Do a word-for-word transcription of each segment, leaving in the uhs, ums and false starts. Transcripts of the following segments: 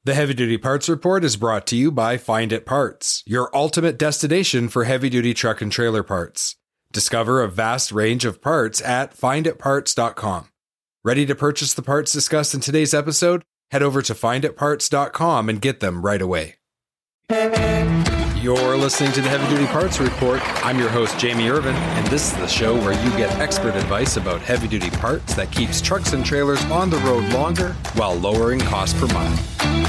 The Heavy Duty Parts Report is brought to you by Find It Parts, your ultimate destination for heavy-duty truck and trailer parts. Discover a vast range of parts at find it parts dot com. Ready to purchase the parts discussed in today's episode? Head over to find it parts dot com and get them right away. You're listening to the Heavy Duty Parts Report. I'm your host, Jamie Irvin, and this is the show where you get expert advice about heavy-duty parts that keeps trucks and trailers on the road longer while lowering cost per mile.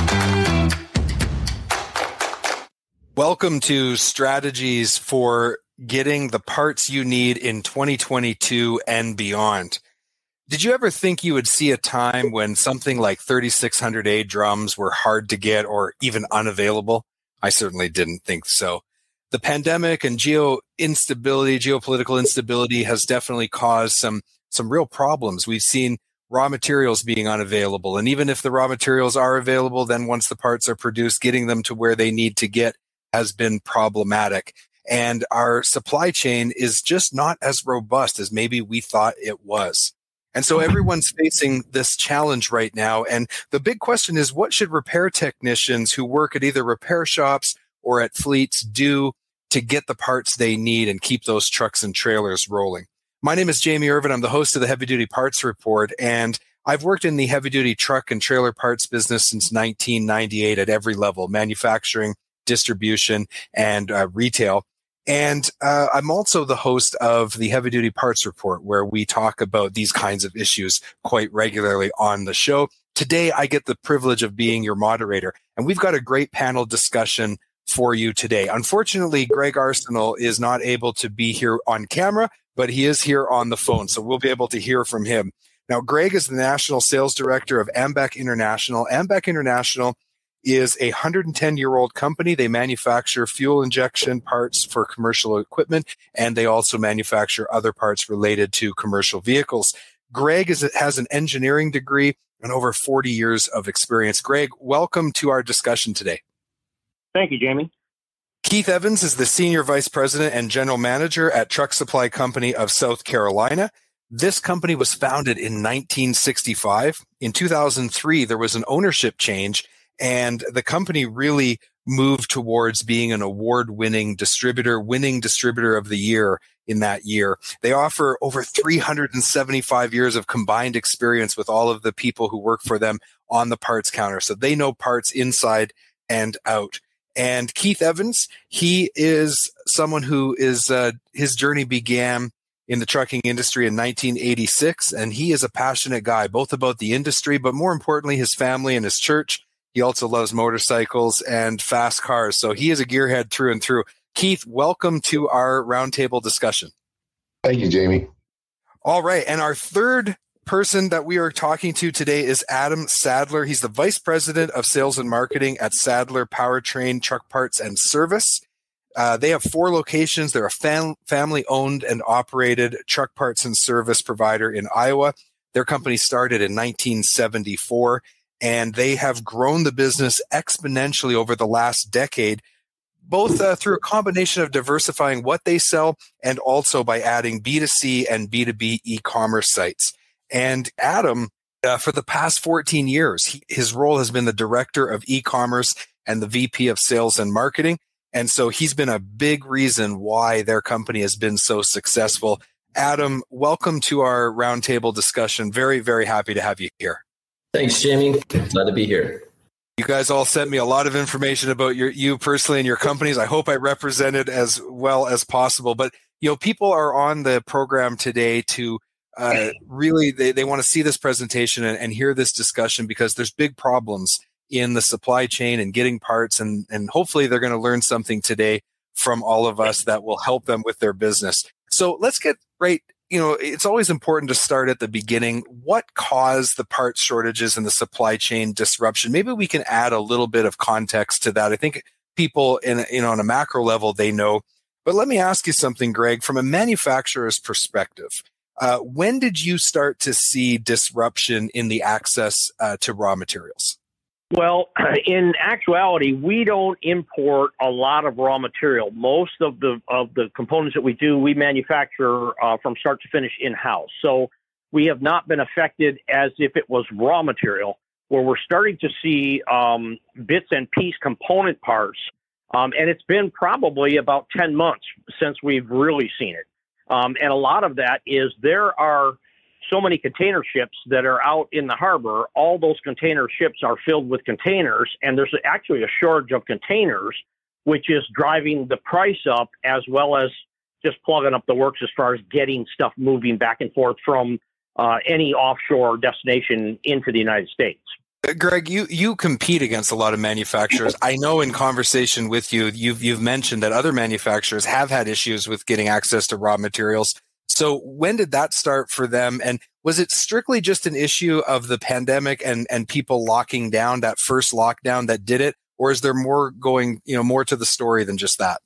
Welcome to Strategies for Getting the Parts You Need in twenty twenty-two and Beyond. Did you ever think you would see a time when something like thirty-six hundred A drums were hard to get or even unavailable? I certainly didn't think so. The pandemic and geo instability, geopolitical instability has definitely caused some, some real problems. We've seen raw materials being unavailable. And even if the raw materials are available, then once the parts are produced, getting them to where they need to get has been problematic. And our supply chain is just not as robust as maybe we thought it was. And so everyone's facing this challenge right now. And the big question is, what should repair technicians who work at either repair shops or at fleets do to get the parts they need and keep those trucks and trailers rolling? My name is Jamie Irvin. I'm the host of the Heavy Duty Parts Report, and I've worked in the heavy duty truck and trailer parts business since nineteen ninety-eight at every level: manufacturing, distribution, and uh, retail. And uh, I'm also the host of the Heavy Duty Parts Report, where we talk about these kinds of issues quite regularly on the show. Today, I get the privilege of being your moderator, and we've got a great panel discussion for you today. Unfortunately, Greg Arsenal is not able to be here on camera, but he is here on the phone, so we'll be able to hear from him. Now, Greg is the National Sales Director of Ambec International. Ambec International is a one hundred ten year old company. They manufacture fuel injection parts for commercial equipment, and they also manufacture other parts related to commercial vehicles. Greg is, has an engineering degree and over forty years of experience. Greg, welcome to our discussion today. Thank you, Jamie. Keith Evans is the Senior Vice President and General Manager at Truck Supply Company of South Carolina. This company was founded in nineteen sixty-five. In two thousand three, there was an ownership change, and the company really moved towards being an award-winning distributor, winning distributor of the year in that year. They offer over three hundred seventy-five years of combined experience with all of the people who work for them on the parts counter. So they know parts inside and out. And Keith Evans, he is someone who is, uh, his journey began in the trucking industry in nineteen eighty-six. And he is a passionate guy, both about the industry, but more importantly, his family and his church. He also loves motorcycles and fast cars. So he is a gearhead through and through. Keith, welcome to our roundtable discussion. Thank you, Jamie. All right. And our third person that we are talking to today is Adam Sadler. He's the Vice President of Sales and Marketing at Sadler Powertrain Truck Parts and Service. Uh, they have four locations. They're a fam- family-owned and operated truck parts and service provider in Iowa. Their company started in nineteen seventy-four. And they have grown the business exponentially over the last decade, both uh, through a combination of diversifying what they sell and also by adding B two C and B two B e-commerce sites. And Adam, uh, for the past fourteen years, he, his role has been the Director of E-commerce and the V P of Sales and Marketing. And so he's been a big reason why their company has been so successful. Adam, welcome to our roundtable discussion. Very, very happy to have you here. Thanks, Jamie. Glad to be here. You guys all sent me a lot of information about your, you personally and your companies. I hope I represented as well as possible. But, you know, people are on the program today to uh, really, they, they want to see this presentation and, and hear this discussion because there's big problems in the supply chain and getting parts. And, and hopefully they're going to learn something today from all of us that will help them with their business. So let's get right. You know, it's always important to start at the beginning. What caused the parts shortages and the supply chain disruption? Maybe we can add a little bit of context to that. I think people in, you know, on a macro level, they know. But let me ask you something, Greg, from a manufacturer's perspective. Uh, when did you start to see disruption in the access uh, to raw materials? Well, in actuality, we don't import a lot of raw material. Most of the of the components that we do, we manufacture uh, from start to finish in-house. So we have not been affected as if it was raw material. where we're starting to see um, bits and piece component parts. Um, and it's been probably about ten months since we've really seen it. Um, and a lot of that is there are so many container ships that are out in the harbor. All those container ships are filled with containers, and there's actually a shortage of containers, which is driving the price up, as well as just plugging up the works as far as getting stuff moving back and forth from uh, any offshore destination into the United States. Greg, you, you compete against a lot of manufacturers. I know in conversation with you, you've you've mentioned that other manufacturers have had issues with getting access to raw materials. So when did that start for them? And was it strictly just an issue of the pandemic and, and people locking down, that first lockdown that did it? Or is there more going, you know, more to the story than just that?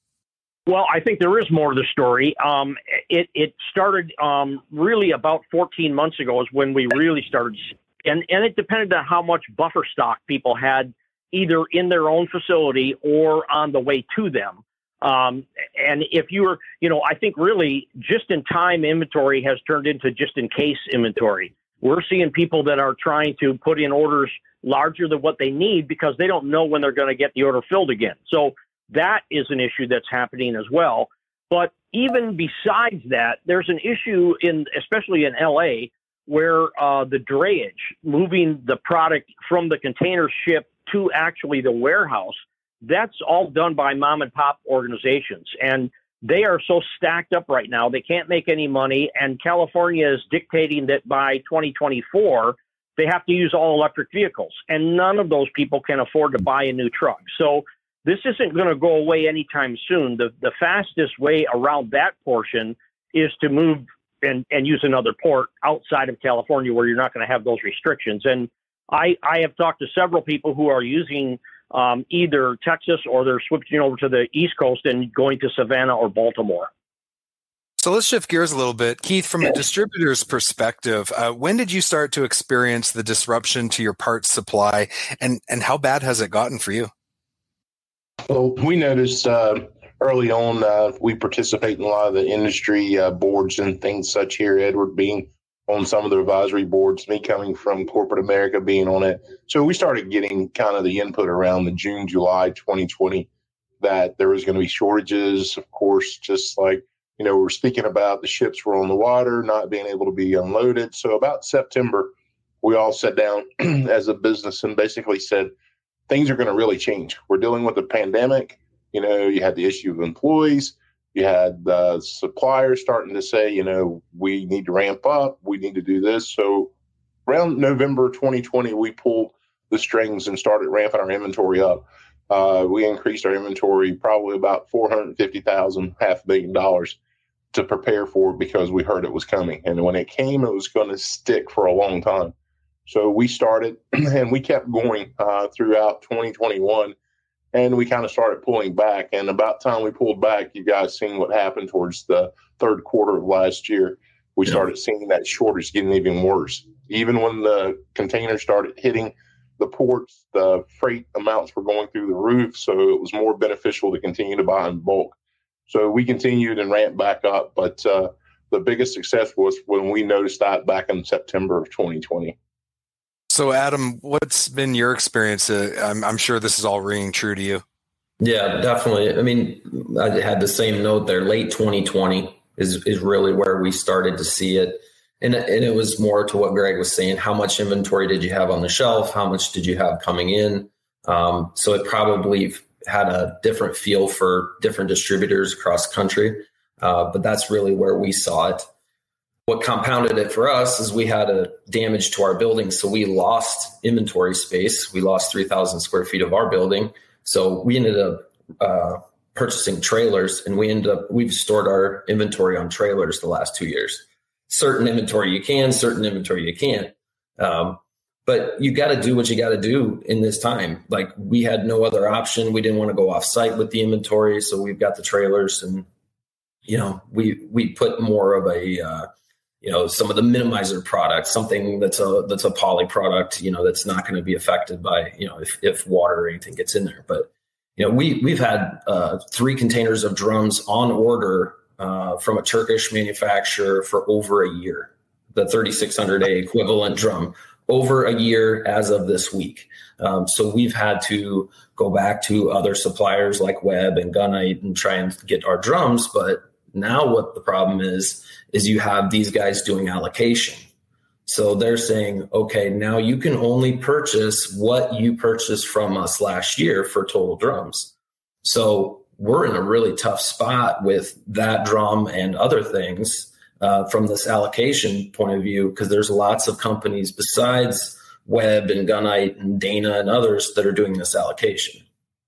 Well, I think there is more to the story. Um, it, it started um, really about fourteen months ago is when we really started. And, and it depended on how much buffer stock people had either in their own facility or on the way to them. Um, and if you were, you know, I think really just in time inventory has turned into just in case inventory. We're seeing people that are trying to put in orders larger than what they need because they don't know when they're going to get the order filled again. So that is an issue that's happening as well. But even besides that, there's an issue in, especially in L A, where uh, the drayage, moving the product from the container ship to actually the warehouse, that's all done by mom and pop organizations. And they are so stacked up right now, they can't make any money. And California is dictating that by twenty twenty-four, they have to use all electric vehicles. And none of those people can afford to buy a new truck. So this isn't going to go away anytime soon. The, the fastest way around that portion is to move and, and use another port outside of California where you're not going to have those restrictions. And I, I have talked to several people who are using um, either Texas or they're switching over to the East Coast and going to Savannah or Baltimore. So let's shift gears a little bit. Keith, from a distributor's perspective, uh, when did you start to experience the disruption to your parts supply, and, and how bad has it gotten for you? Well, we noticed uh, early on, uh, we participate in a lot of the industry uh, boards and things such here, Edward being on some of the advisory boards, me coming from corporate America being on it. So we started getting kind of the input around the June, July twenty twenty that there was going to be shortages. Of course, just like, you know, we're speaking about the ships were on the water, not being able to be unloaded. So about September, we all sat down as a business and basically said, things are going to really change. We're dealing with a pandemic. You know, you had the issue of employees. You had uh, suppliers starting to say, you know, we need to ramp up. We need to do this. So around November twenty twenty, we pulled the strings and started ramping our inventory up. Uh, we increased our inventory probably about four hundred fifty thousand dollars, half a billion dollars to prepare for it because we heard it was coming. And when it came, it was going to stick for a long time. So we started and we kept going uh, throughout twenty twenty-one. And we kind of started pulling back. And about the time we pulled back, you guys seen what happened towards the third quarter of last year. We yeah. started seeing that shortage getting even worse. Even when the containers started hitting the ports, the freight amounts were going through the roof. So it was more beneficial to continue to buy in bulk. So we continued and ramped back up. But uh, the biggest success was when we noticed that back in September of twenty twenty. So, Adam, what's been your experience? Uh, I'm, I'm sure this is all ringing true to you. Yeah, definitely. I mean, I had the same note there. Late twenty twenty is is really where we started to see it. And, and it was more to what Greg was saying. How much inventory did you have on the shelf? How much did you have coming in? Um, so it probably had a different feel for different distributors across the country. Uh, but that's really where we saw it. What compounded it for us is we had a damage to our building. So we lost inventory space. We lost three thousand square feet of our building. So we ended up uh, purchasing trailers, and we ended up, we've stored our inventory on trailers the last two years. Certain inventory you can, certain inventory you can't. Um, but you got to do what you got to do in this time. Like, we had no other option. We didn't want to go off site with the inventory. So we've got the trailers, and, you know, we, we put more of a, uh, you know, some of the minimizer products, something that's a that's a poly product, you know, that's not going to be affected by, you know, if, if water or anything gets in there. But, you know, we we've had uh, three containers of drums on order uh, from a Turkish manufacturer for over a year. The thirty-six hundred A equivalent drum over a year as of this week. Um, so we've had to go back to other suppliers like Webb and Gunite and try and get our drums. But now what the problem is, is you have these guys doing allocation. So they're saying, okay, now you can only purchase what you purchased from us last year for total drums. So we're in a really tough spot with that drum and other things uh, from this allocation point of view, because there's lots of companies besides Webb and Gunite and Dana and others that are doing this allocation.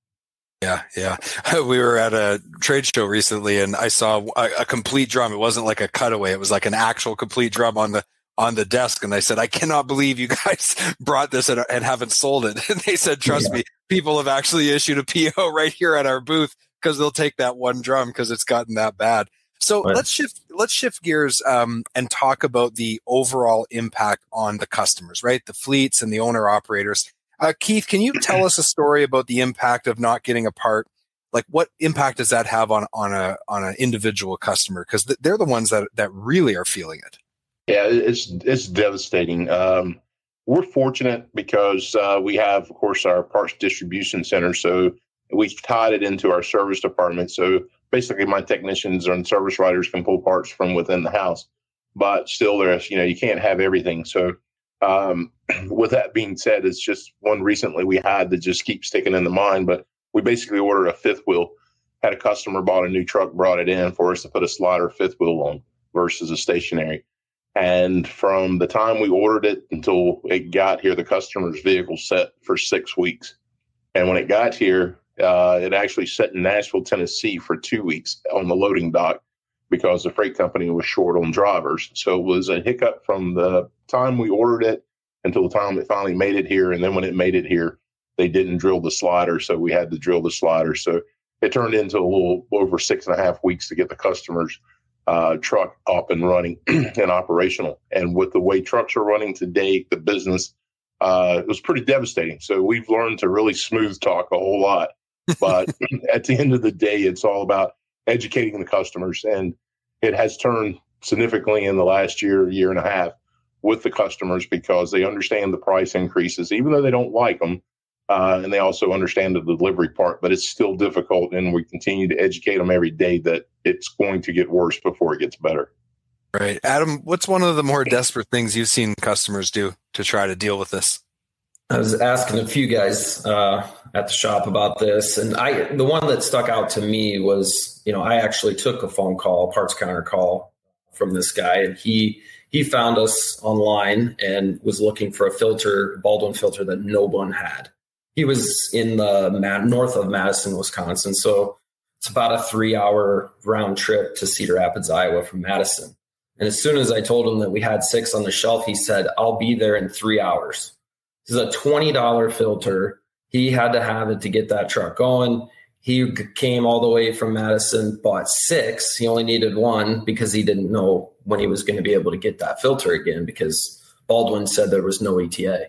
Yeah, yeah. We were at a trade show recently, and I saw a, a complete drum. It wasn't like a cutaway; it was like an actual complete drum on the on the desk. And I said, "I cannot believe you guys brought this and, and haven't sold it." And they said, "Trust yeah. me, people have actually issued a P O right here at our booth because they'll take that one drum because it's gotten that bad." So right. let's shift let's shift gears um, and talk about the overall impact on the customers, right? The fleets and the owner operators. Uh, Keith, can you tell us a story about the impact of not getting a part? Like, what impact does that have on on a on an individual customer? Because th- they're the ones that that really are feeling it. Yeah, it's it's devastating. Um, we're fortunate because uh, we have, of course, our parts distribution center. So we've tied it into our service department. So basically, my technicians and service writers can pull parts from within the house. But still, there's you know you can't have everything. So um, with that being said, it's just one recently we had that just keeps sticking in the mind. But we basically ordered a fifth wheel. Had a customer bought a new truck, brought it in for us to put a slider fifth wheel on versus a stationary. And from the time we ordered it until it got here, the customer's vehicle sat for six weeks. And when it got here, uh, it actually sat in Nashville, Tennessee for two weeks on the loading dock because the freight company was short on drivers. So it was a hiccup from the time we ordered it until the time it finally made it here. And then when it made it here, they didn't drill the slider. So we had to drill the slider. So it turned into a little over six and a half weeks to get the customer's uh, truck up and running and operational. And with the way trucks are running today, the business, uh, it was pretty devastating. So we've learned to really smooth talk a whole lot. But at the end of the day, it's all about educating the customers. And it has turned significantly in the last year, year and a half with the customers because they understand the price increases, even though they don't like them. Uh, and they also understand the delivery part, but it's still difficult. And we continue to educate them every day that it's going to get worse before it gets better. Right. Adam, what's one of the more desperate things you've seen customers do to try to deal with this? I was asking a few guys uh, at the shop about this. And I, the one that stuck out to me was, you know, I actually took a phone call, a parts counter call from this guy. And he, he found us online and was looking for a filter, Baldwin filter that no one had. He was in the north of Madison, Wisconsin. So it's about a three hour round trip to Cedar Rapids, Iowa from Madison. And as soon as I told him that we had six on the shelf, he said, "I'll be there in three hours. This is a twenty dollars filter. He had to have it to get that truck going. He came all the way from Madison, bought six. He only needed one because he didn't know when he was going to be able to get that filter again because Baldwin said there was no E T A.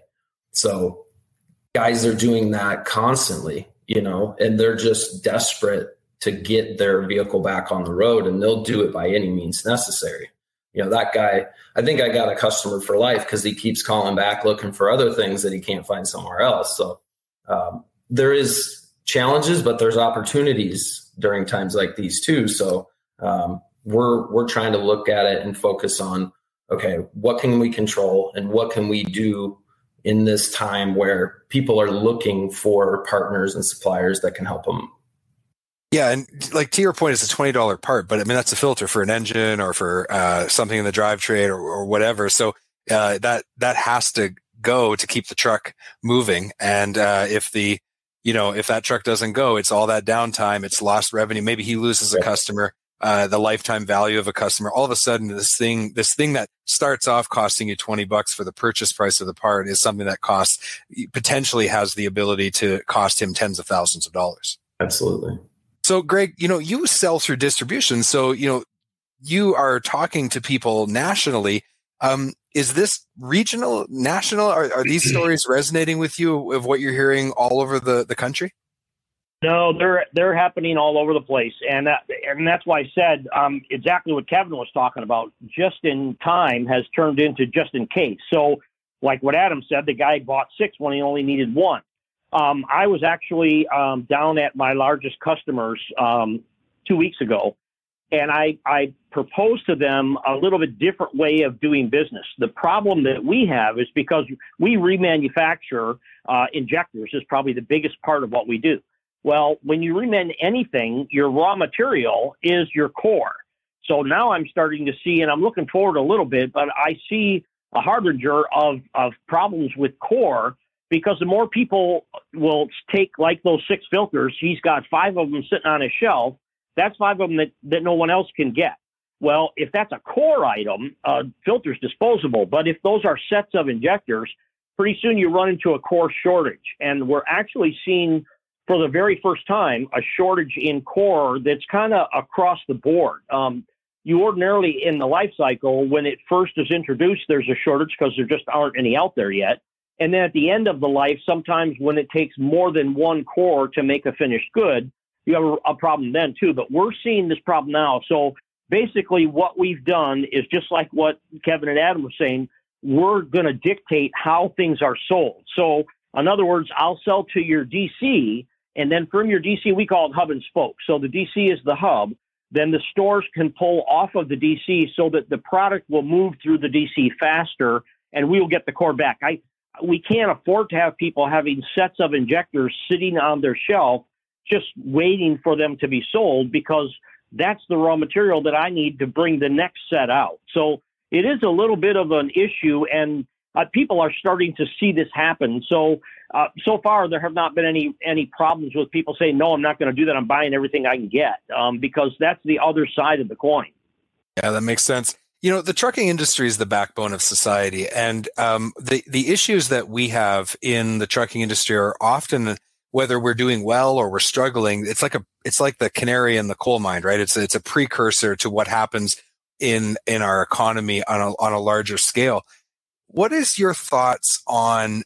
So guys are doing that constantly, you know, and they're just desperate to get their vehicle back on the road, and they'll do it by any means necessary. You know, that guy, I think I got a customer for life because he keeps calling back looking for other things that he can't find somewhere else. So um, there is challenges, but there's opportunities during times like these too. So um, we're we're trying to look at it and focus on, okay, what can we control and what can we do in this time where people are looking for partners and suppliers that can help them. Yeah, and like to your point, it's a twenty dollars part, but I mean, that's a filter for an engine or for uh, something in the drivetrain or, or whatever. So uh, that that has to go to keep the truck moving. And uh, if the, you know, if that truck doesn't go, it's all that downtime, it's lost revenue. Maybe he loses a customer. Uh, the lifetime value of a customer, all of a sudden this thing, this thing that starts off costing you twenty bucks for the purchase price of the part is something that costs, potentially has the ability to cost him tens of thousands of dollars. Absolutely. So Greg, you know, you sell through distribution. So, you know, you are talking to people nationally. Um, is this regional, national? Are, are these stories resonating with you of what you're hearing all over the, the country? No, they're they're happening all over the place, and that, and that's why I said um, exactly what Kevin was talking about. Just in time has turned into just in case. So like what Adam said, the guy bought six when he only needed one. Um, I was actually um, down at my largest customers um, two weeks ago, and I, I proposed to them a little bit different way of doing business. The problem that we have is because we remanufacture uh, injectors is probably the biggest part of what we do. Well, when you reman anything, your raw material is your core. So now I'm starting to see, and I'm looking forward a little bit, but I see a harbinger of, of problems with core, because the more people will take, like those six filters, he's got five of them sitting on his shelf. That's five of them that, that no one else can get. Well, if that's a core item, uh, filter's disposable. But if those are sets of injectors, pretty soon you run into a core shortage. And we're actually seeing, for the very first time, a shortage in core that's kind of across the board. Um, you ordinarily, in the life cycle, when it first is introduced, there's a shortage because there just aren't any out there yet. And then at the end of the life, sometimes when it takes more than one core to make a finished good, you have a, a problem then too. But we're seeing this problem now. So basically what we've done is just like what Kevin and Adam were saying, we're going to dictate how things are sold. So in other words, I'll sell to your D C, and then from your D C, we call it hub and spoke. So the D C is the hub. Then the stores can pull off of the D C so that the product will move through the D C faster, and we will get the core back. I We can't afford to have people having sets of injectors sitting on their shelf just waiting for them to be sold, because that's the raw material that I need to bring the next set out. So it is a little bit of an issue, and uh, people are starting to see this happen. So uh, so far, there have not been any any problems with people saying, no, I'm not going to do that. I'm buying everything I can get, um, because that's the other side of the coin. Yeah, that makes sense. You know, the trucking industry is the backbone of society, and um, the the issues that we have in the trucking industry are often, whether we're doing well or we're struggling, it's like a it's like the canary in the coal mine, right? It's it's a precursor to what happens in in our economy on a on a larger scale. What is your thoughts on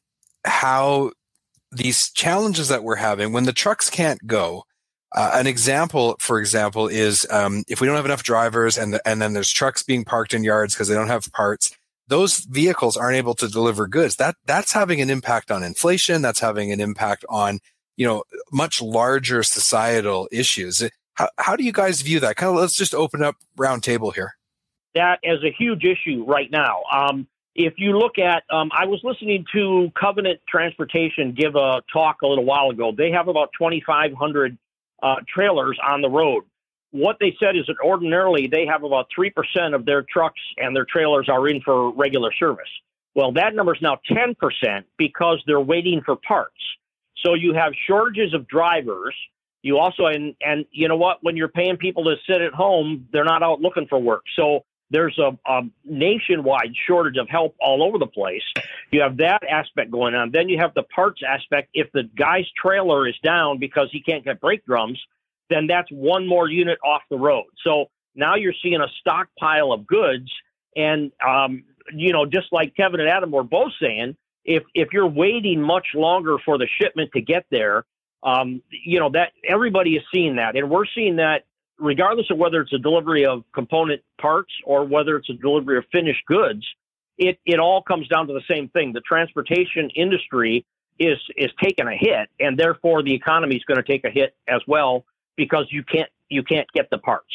how these challenges that we're having when the trucks can't go? Uh, an example, for example, is um, if we don't have enough drivers and the, and then there's trucks being parked in yards because they don't have parts, those vehicles aren't able to deliver goods. That that's having an impact on inflation. That's having an impact on, you know, much larger societal issues. How how do you guys view that? Kind of, let's just open up round table here. That is a huge issue right now. Um, if you look at, um, I was listening to Covenant Transportation give a talk a little while ago. They have about twenty-five hundred Uh, trailers on the road. What they said is that ordinarily they have about three percent of their trucks and their trailers are in for regular service. Well, that number is now ten percent because they're waiting for parts. So you have shortages of drivers. You also, and, and you know what, when you're paying people to sit at home, they're not out looking for work. So there's a, a nationwide shortage of help all over the place. You have that aspect going on. Then you have the parts aspect. If the guy's trailer is down because he can't get brake drums, then that's one more unit off the road. So now you're seeing a stockpile of goods. And, um, you know, just like Kevin and Adam were both saying, if if you're waiting much longer for the shipment to get there, um, you know, that everybody is seeing that. And we're seeing that regardless of whether it's a delivery of component parts or whether it's a delivery of finished goods, it, it all comes down to the same thing. The transportation industry is is taking a hit, and therefore the economy is going to take a hit as well because you can't you can't get the parts.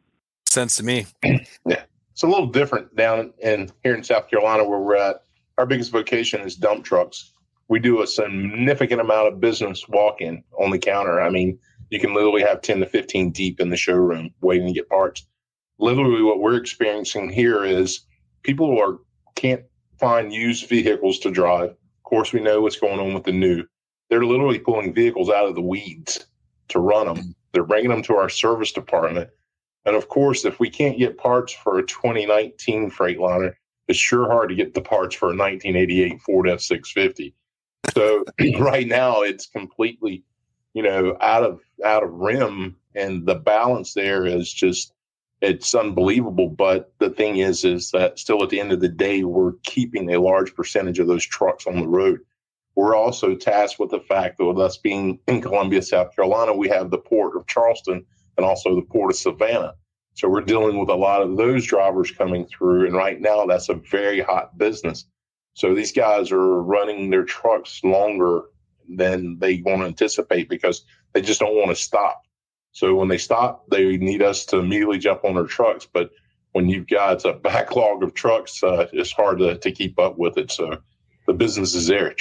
Sense to me. Yeah, it's a little different down in here in South Carolina where we're at. Our biggest vocation is dump trucks. We do a significant amount of business walk-in on the counter. I mean, you can literally have ten to fifteen deep in the showroom waiting to get parts. Literally what we're experiencing here is people are can't find used vehicles to drive. Of course, we know what's going on with the new. They're literally pulling vehicles out of the weeds to run them. They're bringing them to our service department. And of course, if we can't get parts for a twenty nineteen Freightliner, it's sure hard to get the parts for a nineteen eighty-eight Ford F six fifty. So right now it's completely, you know, out of out of rim, and the balance there is just, it's unbelievable. But the thing is, is that still at the end of the day, we're keeping a large percentage of those trucks on the road. We're also tasked with the fact that with us being in Columbia, South Carolina, we have the port of Charleston and also the port of Savannah. So we're dealing with a lot of those drivers coming through. And right now that's a very hot business. So these guys are running their trucks longer than they want to anticipate because they just don't want to stop. So when they stop, they need us to immediately jump on their trucks. But when you've got a backlog of trucks, uh, it's hard to, to keep up with it. So the business is there.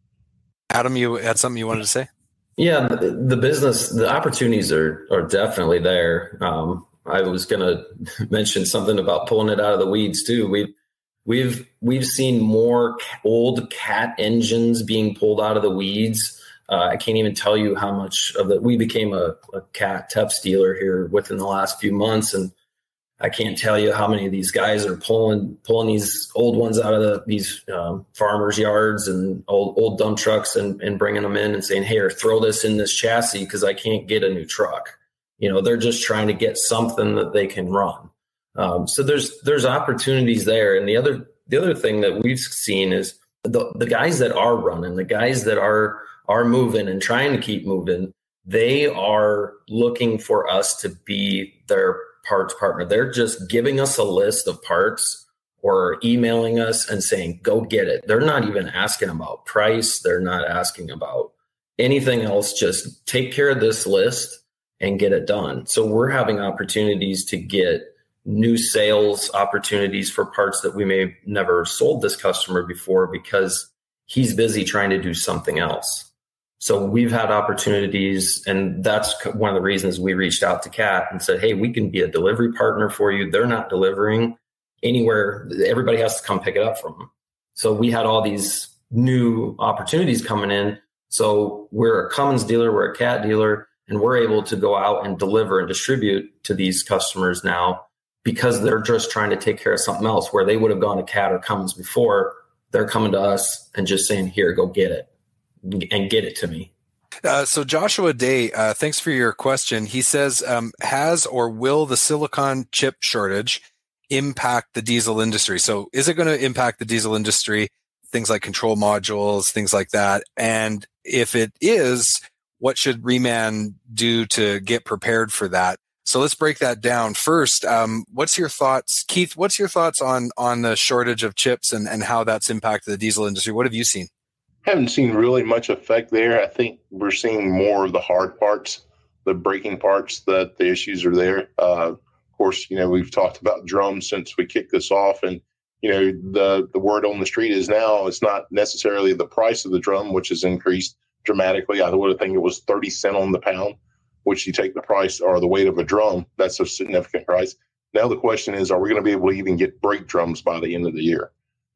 Adam, you had something you wanted to say? Yeah, the, the business, the opportunities are are definitely there. Um, I was going to mention something about pulling it out of the weeds too. We've we've we've seen more old Cat engines being pulled out of the weeds. Uh, I can't even tell you how much of that. We became a, a Cat T E P S dealer here within the last few months, and I can't tell you how many of these guys are pulling pulling these old ones out of the, these um, farmers' yards and old old dump trucks and, and bringing them in and saying, "Here, throw this in this chassis because I can't get a new truck." You know, they're just trying to get something that they can run. Um, so there's there's opportunities there. And the other the other thing that we've seen is the the guys that are running, the guys that are are moving and trying to keep moving, they are looking for us to be their parts partner. They're just giving us a list of parts or emailing us and saying, go get it. They're not even asking about price. They're not asking about anything else. Just take care of this list and get it done. So we're having opportunities to get new sales opportunities for parts that we may have never sold this customer before because he's busy trying to do something else. So we've had opportunities, and that's one of the reasons we reached out to Cat and said, hey, we can be a delivery partner for you. They're not delivering anywhere. Everybody has to come pick it up from them. So we had all these new opportunities coming in. So we're a Cummins dealer, we're a Cat dealer, and we're able to go out and deliver and distribute to these customers now because they're just trying to take care of something else where they would have gone to Cat or Cummins before. They're coming to us and just saying, here, go get it. And get it to me. Uh, so Joshua Day, uh, thanks for your question. He says, um, has or will the silicon chip shortage impact the diesel industry? So is it going to impact the diesel industry, things like control modules, things like that? And if it is, what should Reman do to get prepared for that? So let's break that down. First, um, what's your thoughts, Keith, what's your thoughts on, on the shortage of chips and, and how that's impacted the diesel industry? What have you seen? Haven't seen really much effect there. I think we're seeing more of the hard parts, the braking parts, that the issues are there. Uh, of course, you know, we've talked about drums since we kicked this off. And, you know, the, the word on the street is now it's not necessarily the price of the drum, which has increased dramatically. I would think it was thirty cents on the pound, which you take the price or the weight of a drum. That's a significant price. Now the question is, are we going to be able to even get brake drums by the end of the year?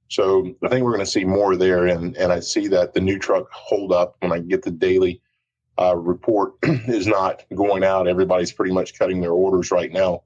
So I think we're going to see more there, and, and I see that the new truck hold up when I get the daily uh, report is not going out. Everybody's pretty much cutting their orders right now.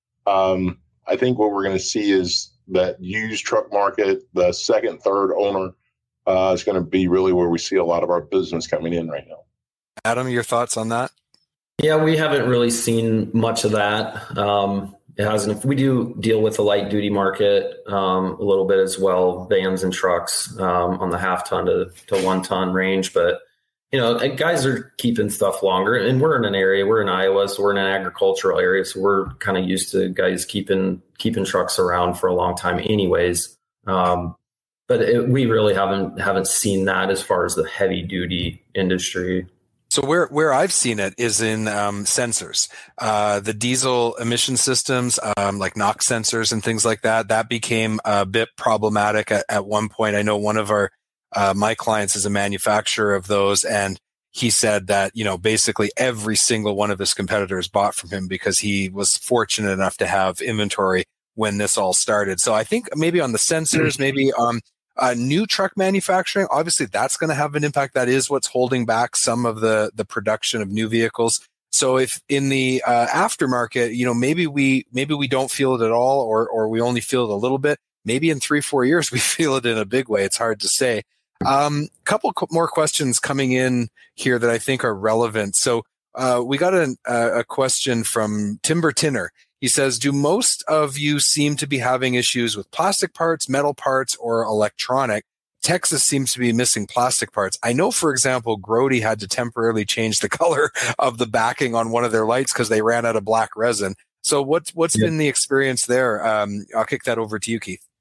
Um, I think what we're going to see is that used truck market, the second, third owner uh, is going to be really where we see a lot of our business coming in right now. Adam, your thoughts on that? Yeah, we haven't really seen much of that. Um, It hasn't. We do deal with the light duty market um, a little bit as well, vans and trucks um, on the half ton to, to one ton range. But, you know, guys are keeping stuff longer. And we're in an area, we're in Iowa, so we're in an agricultural area. So we're kind of used to guys keeping keeping trucks around for a long time anyways. Um, but it, we really haven't haven't seen that as far as the heavy duty industry. So where, where I've seen it is in um, sensors, uh, the diesel emission systems, um, like NOx sensors and things like that. That became a bit problematic at, at one point. I know one of our uh, my clients is a manufacturer of those, and he said that, you know, basically every single one of his competitors bought from him because he was fortunate enough to have inventory when this all started. So I think maybe on the sensors, maybe um. Uh, new truck manufacturing, obviously that's going to have an impact. That is what's holding back some of the, the production of new vehicles. So if in the uh, aftermarket, you know, maybe we maybe we don't feel it at all, or or we only feel it a little bit. Maybe in three, four years we feel it in a big way. It's hard to say. A um, couple co- more questions coming in here that I think are relevant. So uh, we got a, a question from Timber Tinner. He says, do most of you seem to be having issues with plastic parts, metal parts, or electronic? Texas seems to be missing plastic parts. I know, for example, Grody had to temporarily change the color of the backing on one of their lights because they ran out of black resin. So what's, what's yeah. been the experience there? Um, I'll kick that over to you, Keith.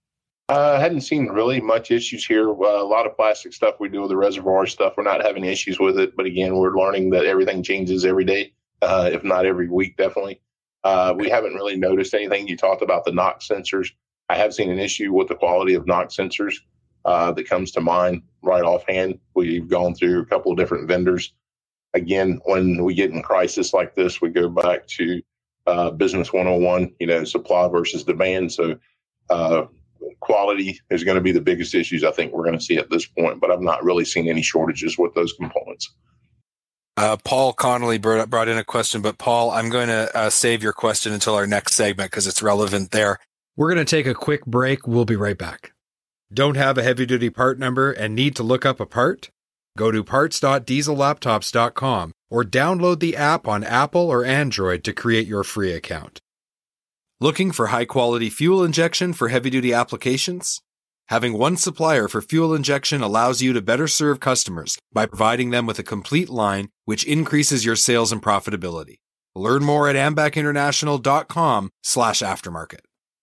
I uh, hadn't seen really much issues here. Uh, a lot of plastic stuff we do with the reservoir stuff, we're not having issues with it. But again, we're learning that everything changes every day, uh, if not every week, definitely. Uh, we haven't really noticed anything. You talked about the NOx sensors. I have seen an issue with the quality of NOx sensors uh, that comes to mind right offhand. We've gone through a couple of different vendors. Again, when we get in crisis like this, we go back to uh, business one oh one, you know, supply versus demand. So uh, quality is going to be the biggest issues I think we're going to see at this point, but I've not really seen any shortages with those components. Uh, Paul Connolly brought, brought in a question, but Paul, I'm going to uh, save your question until our next segment because it's relevant there. We're going to take a quick break. We'll be right back. Don't have a heavy-duty part number and need to look up a part? Go to parts dot diesel laptops dot com or download the app on Apple or Android to create your free account. Looking for high-quality fuel injection for heavy-duty applications? Having one supplier for fuel injection allows you to better serve customers by providing them with a complete line, which increases your sales and profitability. Learn more at ambac international dot com slash aftermarket.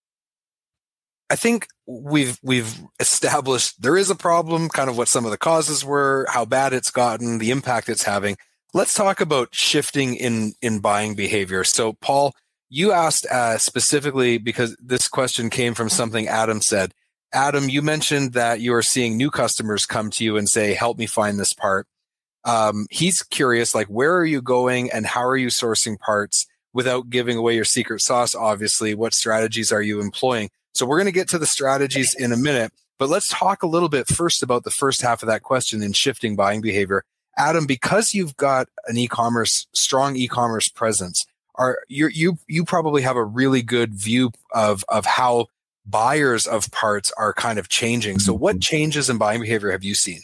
I think we've we've established there is a problem, kind of what some of the causes were, how bad it's gotten, the impact it's having. Let's talk about shifting in, in buying behavior. So, Paul, you asked uh, specifically because this question came from something Adam said. Adam, you mentioned that you are seeing new customers come to you and say, help me find this part. Um, he's curious, like, where are you going and how are you sourcing parts without giving away your secret sauce? Obviously, what strategies are you employing? So we're going to get to the strategies in a minute, but let's talk a little bit first about the first half of that question in shifting buying behavior. Adam, because you've got an e-commerce, strong e-commerce presence, are you you you probably have a really good view of of how buyers of parts are kind of changing. So what changes in buying behavior have you seen?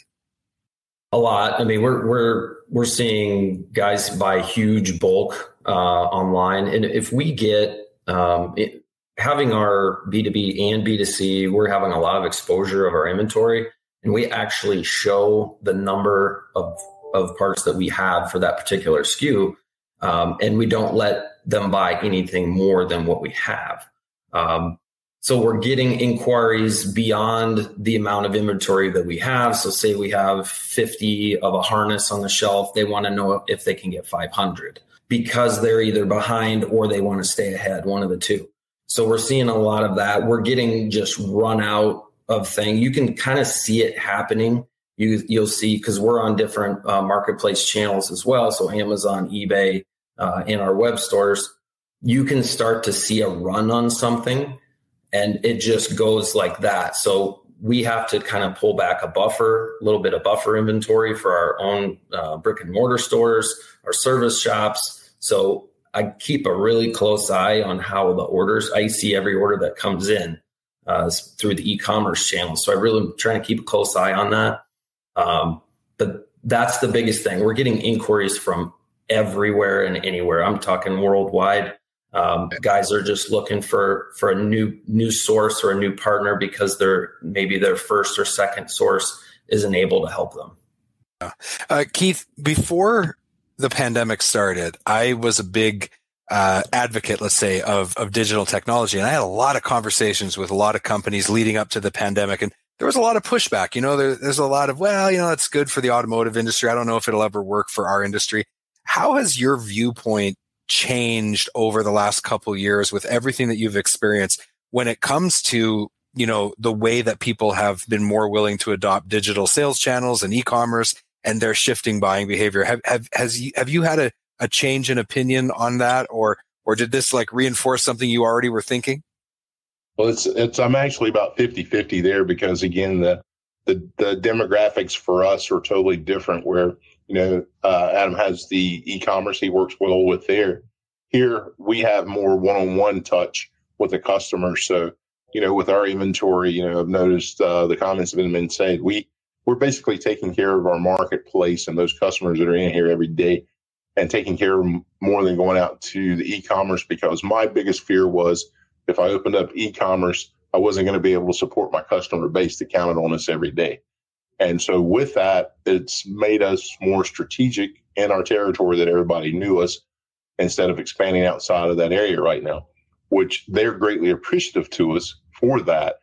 A lot. I mean, we're we're we're seeing guys buy huge bulk uh, online, and if we get um, it, having our B two B and B two C, we're having a lot of exposure of our inventory, and we actually show the number of of parts that we have for that particular S K U, um, and we don't let them buy anything more than what we have. Um, So we're getting inquiries beyond the amount of inventory that we have. So say we have fifty of a harness on the shelf. They want to know if they can get five hundred because they're either behind or they want to stay ahead, one of the two. So we're seeing a lot of that. We're getting just run out of things. You can kind of see it happening. You, you'll see, because we're on different uh, marketplace channels as well. So Amazon, eBay, uh, and our web stores, you can start to see a run on something. And it just goes like that. So we have to kind of pull back a buffer, a little bit of buffer inventory for our own uh, brick and mortar stores, our service shops. So I keep a really close eye on how the orders, I see every order that comes in uh, through the e-commerce channel. So I really am trying to keep a close eye on that. Um, but that's the biggest thing. We're getting inquiries from everywhere and anywhere. I'm talking worldwide. Um, guys are just looking for, for a new, new source or a new partner because they're maybe their first or second source isn't able to help them. Uh, Keith, before the pandemic started, I was a big uh, advocate, let's say, of, of digital technology. And I had a lot of conversations with a lot of companies leading up to the pandemic. And there was a lot of pushback. You know, there, there's a lot of, well, you know, it's good for the automotive industry. I don't know if it'll ever work for our industry. How has your viewpoint changed over the last couple of years with everything that you've experienced when it comes to, you know, the way that people have been more willing to adopt digital sales channels and e-commerce and their shifting buying behavior? Have, have, has you, have you had a, a change in opinion on that, or, or did this like reinforce something you already were thinking? Well, it's, it's, I'm actually about fifty fifty there because again, the, the, the demographics for us are totally different where, you know, uh, Adam has the e-commerce he works well with there. Here we have more one-on-one touch with the customer. So, you know, with our inventory, you know, I've noticed uh, the comments have been said. We, we're basically taking care of our marketplace and those customers that are in here every day and taking care of them more than going out to the e-commerce, because my biggest fear was if I opened up e-commerce, I wasn't going to be able to support my customer base that counted on us every day. And so with that, it's made us more strategic in our territory that everybody knew us instead of expanding outside of that area right now, which they're greatly appreciative to us for that.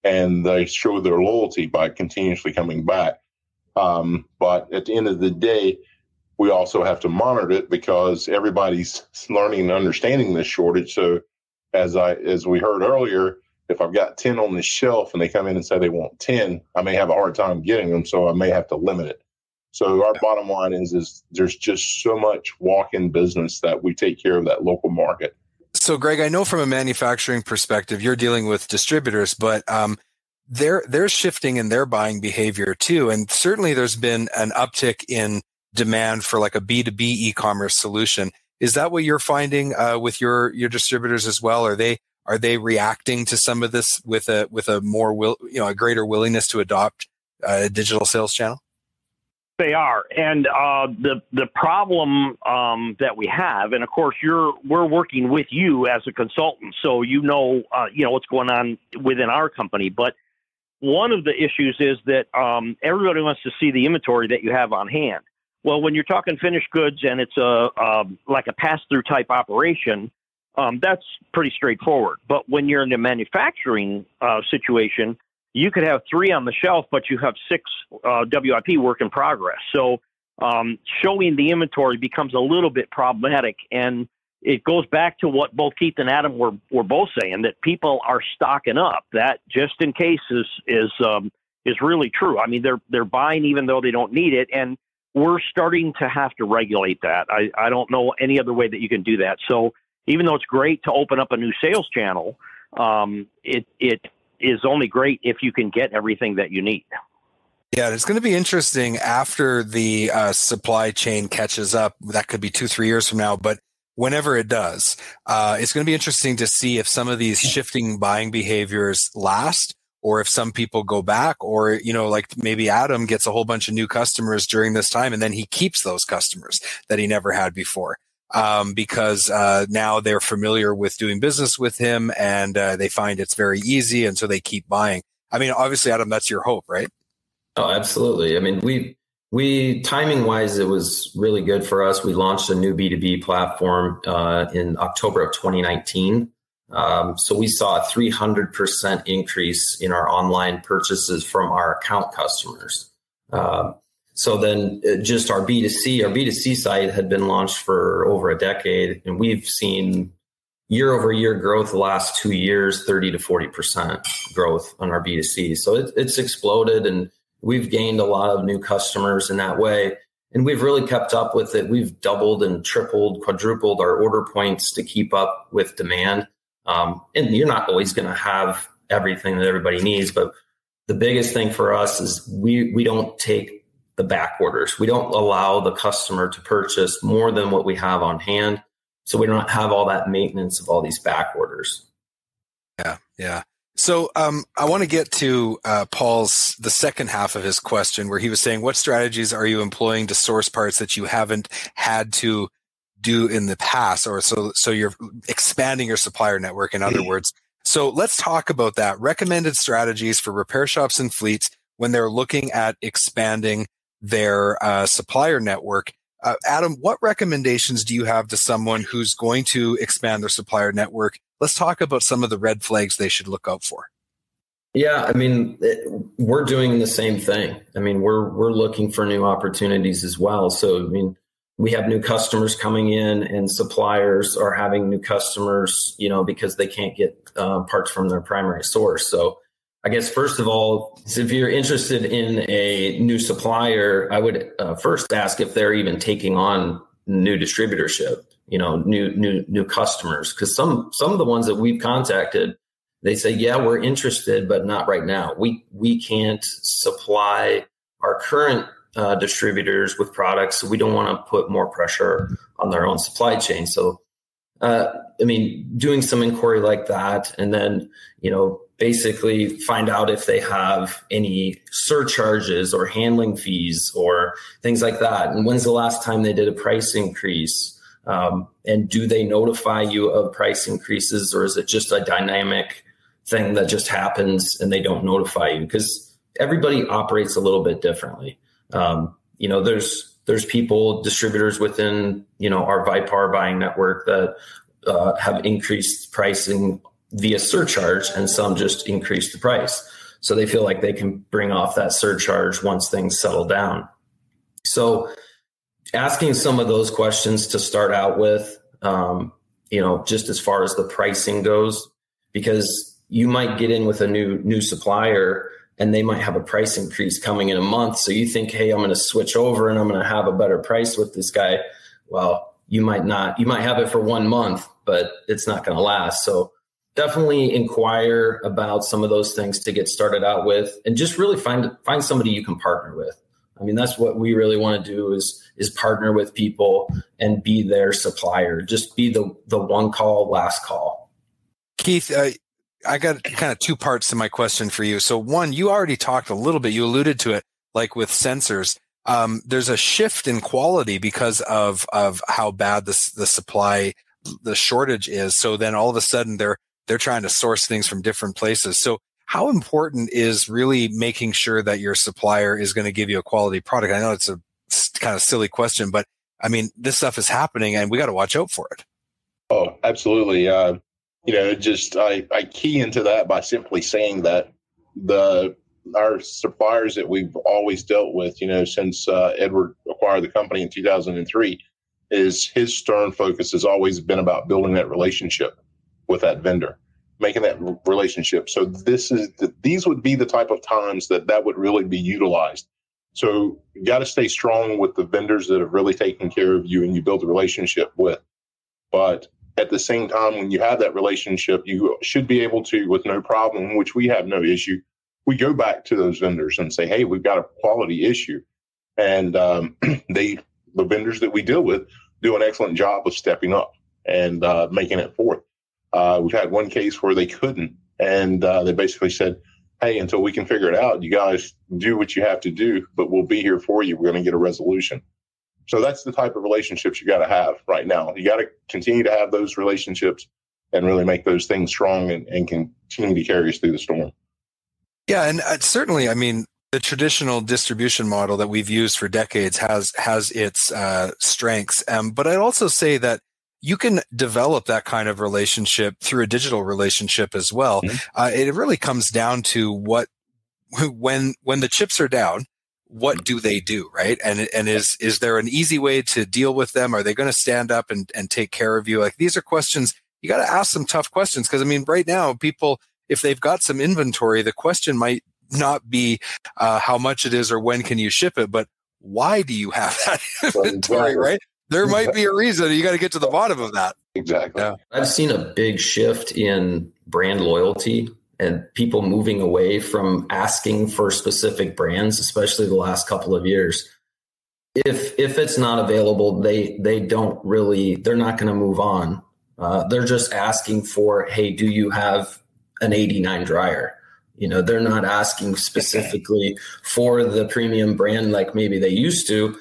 and they show their loyalty by continuously coming back. Um, but at the end of the day, we also have to monitor it because everybody's learning and understanding this shortage. So as I, as we heard earlier, if I've got ten on the shelf and they come in and say they want ten, I may have a hard time getting them. So I may have to limit it. So our bottom line is, is there's just so much walk-in business that we take care of that local market. So Greg, I know from a manufacturing perspective, you're dealing with distributors, but um, they're, they're shifting in their buying behavior too. And certainly there's been an uptick in demand for like a B two B e-commerce solution. Is that what you're finding uh, with your, your distributors as well? Are they, are they reacting to some of this with a, with a more will, you know, a greater willingness to adopt a digital sales channel? They are, and uh, the the problem um, that we have, and of course, you're we're working with you as a consultant, so you know uh, you know what's going on within our company. But one of the issues is that um, everybody wants to see the inventory that you have on hand. Well, when you're talking finished goods and it's a uh, like a pass-through type operation, um, that's pretty straightforward. But when you're in a manufacturing uh, situation, you could have three on the shelf, but you have six uh, W I P work in progress. So um, showing the inventory becomes a little bit problematic. And it goes back to what both Keith and Adam were, were both saying, that people are stocking up. That just in case is is um, is really true. I mean, they're they're buying even though they don't need it. And we're starting to have to regulate that. I, I don't know any other way that you can do that. So even though it's great to open up a new sales channel, um, it it is only great if you can get everything that you need. Yeah, it's going to be interesting after the uh, supply chain catches up. That could be two, three years from now, but whenever it does, uh, it's going to be interesting to see if some of these shifting buying behaviors last, or if some people go back, or, you know, like maybe Adam gets a whole bunch of new customers during this time, and then he keeps those customers that he never had before. Um, because uh, now they're familiar with doing business with him, and uh, they find it's very easy, and so they keep buying. I mean, obviously, Adam, that's your hope, right? Oh, absolutely. I mean, we we timing wise, it was really good for us. We launched a new B two B platform uh, in October of twenty nineteen. Um, so we saw a three hundred percent increase in our online purchases from our account customers. Uh, So then just our B two C, our B two C site had been launched for over a decade, and we've seen year over year growth the last two years, thirty to forty percent growth on our B two C. So it, it's exploded, and we've gained a lot of new customers in that way. And we've really kept up with it. We've doubled and tripled, quadrupled our order points to keep up with demand. Um, and you're not always going to have everything that everybody needs, but the biggest thing for us is we we don't take the back orders. We don't allow the customer to purchase more than what we have on hand. So we don't have all that maintenance of all these back orders. Yeah. Yeah. So um, I want to get to uh, Paul's, the second half of his question, where he was saying, what strategies are you employing to source parts that you haven't had to do in the past? Or so, so you're expanding your supplier network, in other words. So let's talk about that. Recommended strategies for repair shops and fleets when they're looking at expanding their uh, supplier network. Uh, Adam, what recommendations do you have to someone who's going to expand their supplier network? Let's talk about some of the red flags they should look out for. Yeah, I mean, it, we're doing the same thing. I mean, we're we're looking for new opportunities as well. So, I mean, we have new customers coming in, and suppliers are having new customers, you know, because they can't get uh, parts from their primary source. So I guess, first of all, if you're interested in a new supplier, I would uh, first ask if they're even taking on new distributorship, you know, new new new customers. Because some some of the ones that we've contacted, they say, yeah, we're interested, but not right now. We we can't supply our current uh, distributors with products, so we don't want to put more pressure on their own supply chain. So, uh, I mean, doing some inquiry like that, and then, you know, basically find out if they have any surcharges or handling fees or things like that. And when's the last time they did a price increase? Um, and do they notify you of price increases, or is it just a dynamic thing that just happens and they don't notify you? Because everybody operates a little bit differently. Um, you know, there's there's people, distributors within, you know, our Vipar buying network that uh, have increased pricing via surcharge, and some just increase the price. So they feel like they can bring off that surcharge once things settle down. So asking some of those questions to start out with, um, you know, just as far as the pricing goes, because you might get in with a new new supplier and they might have a price increase coming in a month. So you think, hey, I'm going to switch over and I'm going to have a better price with this guy. Well, you might not. You might have it for one month, but it's not going to last. So definitely inquire about some of those things to get started out with, and just really find find somebody you can partner with. I mean, that's what we really want to do is is partner with people and be their supplier. Just be the the one call, last call. Keith, uh, I got kind of two parts to my question for you. So one, you already talked a little bit, you alluded to it, like with sensors. Um, there's a shift in quality because of of how bad the the supply, the shortage is. So then all of a sudden they're they're trying to source things from different places. So how important is really making sure that your supplier is going to give you a quality product? I know it's a kind of silly question, but I mean, this stuff is happening and we got to watch out for it. Oh, absolutely. Uh, you know, just I, I key into that by simply saying that the our suppliers that we've always dealt with, you know, since uh, Edward acquired the company in two thousand three, is his stern focus has always been about building that relationship with that vendor, making that relationship. So this is the, these would be the type of times that that would really be utilized. So you got to stay strong with the vendors that have really taken care of you and you build a relationship with. But at the same time, when you have that relationship, you should be able to, with no problem, which we have no issue, we go back to those vendors and say, hey, we've got a quality issue. And um, they, the vendors that we deal with do an excellent job of stepping up and uh, making it forth. Uh, we've had one case where they couldn't, and uh, they basically said, hey, until we can figure it out, you guys do what you have to do, but we'll be here for you. We're going to get a resolution. So that's the type of relationships you got to have right now. You got to continue to have those relationships and really make those things strong and, and continue to carry us through the storm. Yeah, and uh, certainly, I mean, the traditional distribution model that we've used for decades has has its uh, strengths. Um, but I'd also say that you can develop that kind of relationship through a digital relationship as well. Mm-hmm. Uh, it really comes down to what, when, when the chips are down, what do they do, right? And, and is, is there an easy way to deal with them? Are they going to stand up and, and take care of you? Like, these are questions, you got to ask some tough questions. Cause I mean, right now, people, if they've got some inventory, the question might not be uh, how much it is or when can you ship it, but why do you have that inventory, right? There might be a reason. You got to get to the bottom of that. Exactly. Yeah. I've seen a big shift in brand loyalty and people moving away from asking for specific brands, especially the last couple of years. If if it's not available, they they don't really, they're not going to move on. Uh, they're just asking for, hey, do you have an eighty-nine dryer? You know, they're not asking specifically for the premium brand like maybe they used to.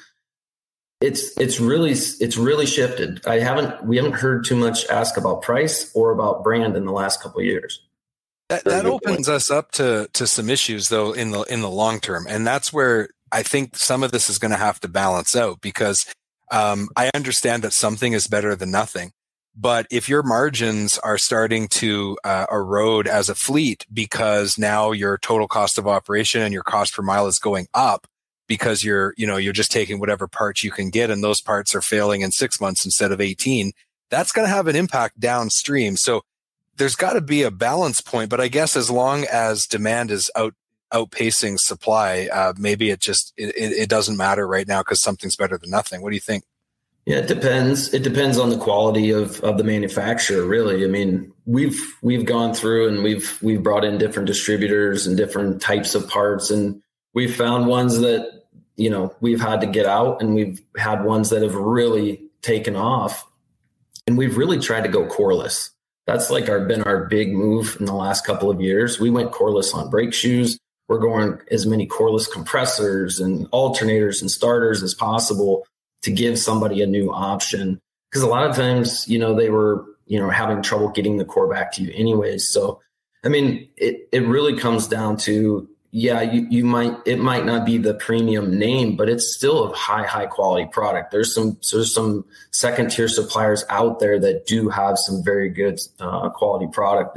It's it's really it's really shifted. I haven't we haven't heard too much ask about price or about brand in the last couple of years. That, that opens us up to to some issues though in the in the long term, and that's where I think some of this is going to have to balance out, because um, I understand that something is better than nothing, but if your margins are starting to uh, erode as a fleet because now your total cost of operation and your cost per mile is going up, because you're, you know, you're just taking whatever parts you can get and those parts are failing in six months instead of eighteen, that's going to have an impact downstream. So there's got to be a balance point, but I guess as long as demand is out outpacing supply, uh, maybe it just, it, it doesn't matter right now because something's better than nothing. What do you think? Yeah, it depends. It depends on the quality of, of the manufacturer, really. I mean, we've, we've gone through and we've, we've brought in different distributors and different types of parts, and we've found ones that, you know, we've had to get out, and we've had ones that have really taken off, and we've really tried to go coreless. That's like our been our big move in the last couple of years. We went coreless on brake shoes. We're going as many coreless compressors and alternators and starters as possible to give somebody a new option. Because a lot of times, you know, they were, you know, having trouble getting the core back to you anyways. So, I mean, it, it really comes down to, yeah, you, you might, it might not be the premium name, but it's still a high, high quality product. There's some, so there's some second tier suppliers out there that do have some very good uh, quality product that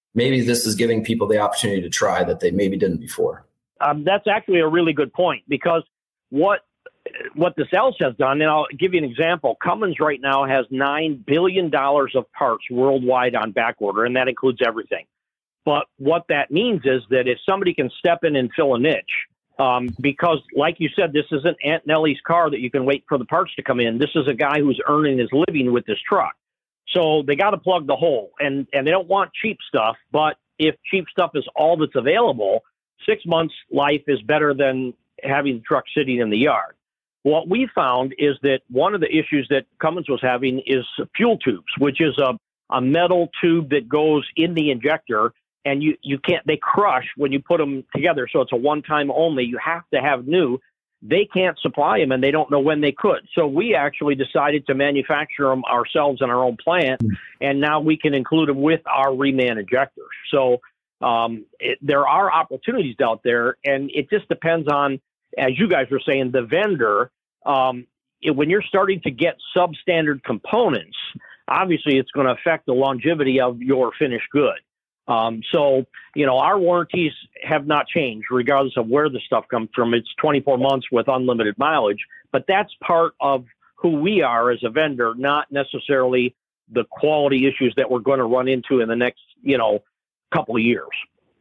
maybe this is giving people the opportunity to try that they maybe didn't before. Um, that's actually a really good point, because what what this else has done, and I'll give you an example. Cummins right now has nine billion dollars of parts worldwide on back order, and that includes everything. But what that means is that if somebody can step in and fill a niche, um, because like you said, this isn't Aunt Nellie's car that you can wait for the parts to come in. This is a guy who's earning his living with this truck. So they got to plug the hole, and, and they don't want cheap stuff. But if cheap stuff is all that's available, six months life is better than having the truck sitting in the yard. What we found is that one of the issues that Cummins was having is fuel tubes, which is a, a metal tube that goes in the injector, and you, you can't, they crush when you put them together. So it's a one-time only. You have to have new. They can't supply them, and they don't know when they could. So we actually decided to manufacture them ourselves in our own plant, and now we can include them with our reman injectors. So um, it, there are opportunities out there, and it just depends on, as you guys were saying, the vendor. Um, it, when you're starting to get substandard components, obviously it's going to affect the longevity of your finished good. Um, so, you know, our warranties have not changed regardless of where the stuff comes from. It's twenty-four months with unlimited mileage, but that's part of who we are as a vendor, not necessarily the quality issues that we're going to run into in the next, you know, couple of years.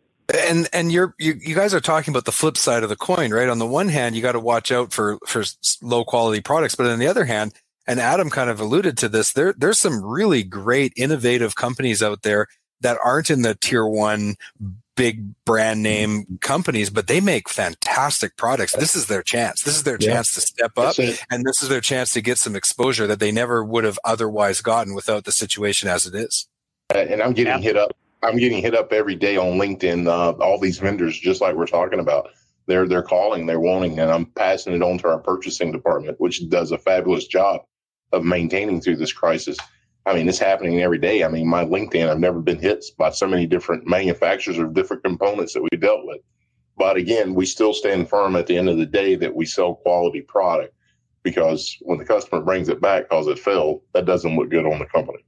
And and you're you, you guys are talking about the flip side of the coin, right? On the one hand, you got to watch out for for low quality products, but on the other hand, and Adam kind of alluded to this, there there's some really great innovative companies out there that aren't in the tier one big brand name companies, but they make fantastic products. This is their chance. This is their yeah. chance to step up, and this is their chance to get some exposure that they never would have otherwise gotten without the situation as it is. And I'm getting yeah. hit up. I'm getting hit up every day on LinkedIn. Uh, all these vendors, just like we're talking about, they're they're calling, they're wanting, and I'm passing it on to our purchasing department, which does a fabulous job of maintaining through this crisis. I mean, it's happening every day. I mean, my LinkedIn, I've never been hit by so many different manufacturers of different components that we dealt with. But again, we still stand firm at the end of the day that we sell quality product, because when the customer brings it back because it failed, that doesn't look good on the company.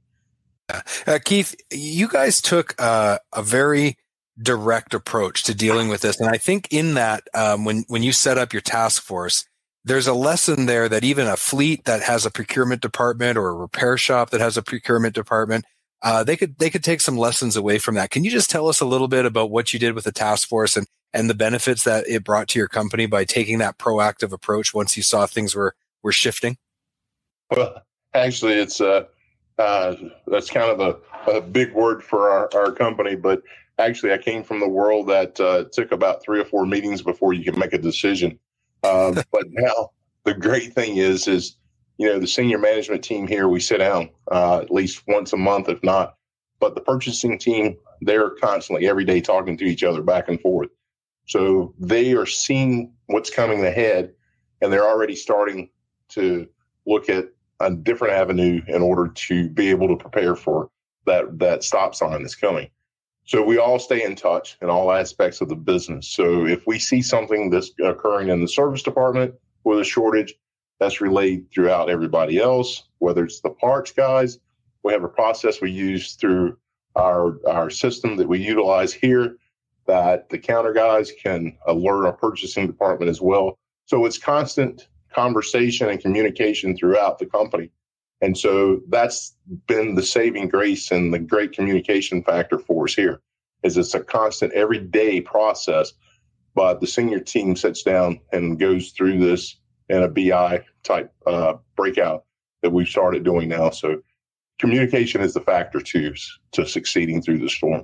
Uh, Keith, you guys took uh, a very direct approach to dealing with this. And I think in that, um, when, when you set up your task force, there's a lesson there that even a fleet that has a procurement department or a repair shop that has a procurement department, uh, they could they could take some lessons away from that. Can you just tell us a little bit about what you did with the task force and, and the benefits that it brought to your company by taking that proactive approach once you saw things were, were shifting? Well, actually, it's uh, uh, that's kind of a, a big word for our, our company, but actually I came from the world that uh, took about three or four meetings before you can make a decision. Um, but now the great thing is, is, you know, the senior management team here, we sit down uh, at least once a month, if not, but the purchasing team, they're constantly every day talking to each other back and forth. So they are seeing what's coming ahead, and they're already starting to look at a different avenue in order to be able to prepare for that, that stop sign that's coming. So we all stay in touch in all aspects of the business. So if we see something that's occurring in the service department with a shortage, that's relayed throughout everybody else, whether it's the parts guys. We have a process we use through our, our system that we utilize here that the counter guys can alert our purchasing department as well. So it's constant conversation and communication throughout the company. And so that's been the saving grace and the great communication factor for us here, is it's a constant everyday process, but the senior team sits down and goes through this in a B I type uh, breakout that we've started doing now. So communication is the factor to, to succeeding through the storm.